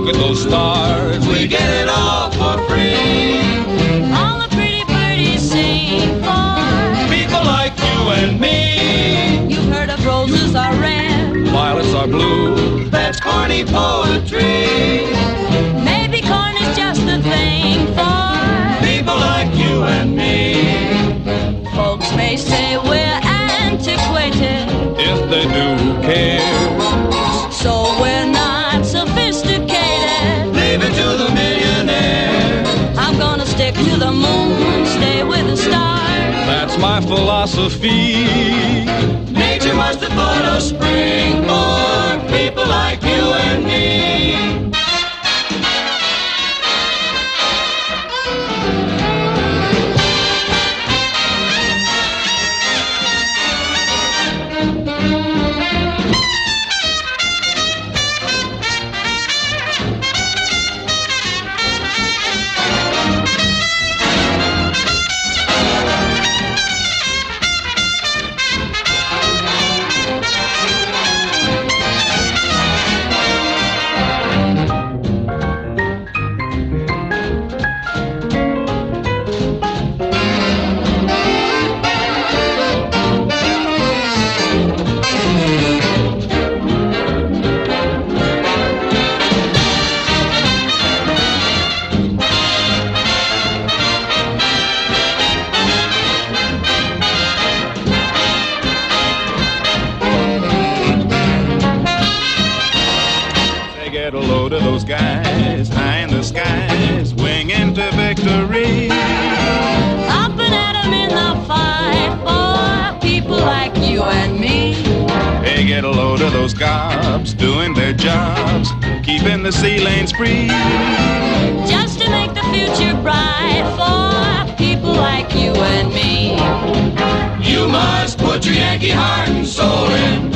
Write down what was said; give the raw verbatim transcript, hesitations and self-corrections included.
Look at those stars, we get it all for free. All the pretty birdies sing for People like you and me. You've heard of roses are red, Violets are blue. That's corny poetry. maybe corn is just the thing for People like you and me. folks may say we're antiquated, If they do care, so we're not sophisticated. leave it to the millionaire. I'm gonna stick to the moon, stay with the stars. That's my philosophy. Nature must have put a spring for people like you and me. Get a load of those guys high in the skies, winging to victory. Up and at 'em in the fight for people like you and me. Hey, get a load of those cops doing their jobs, keeping the sea lanes free. Just to make the future bright for people like you and me. You must put your Yankee heart and soul in.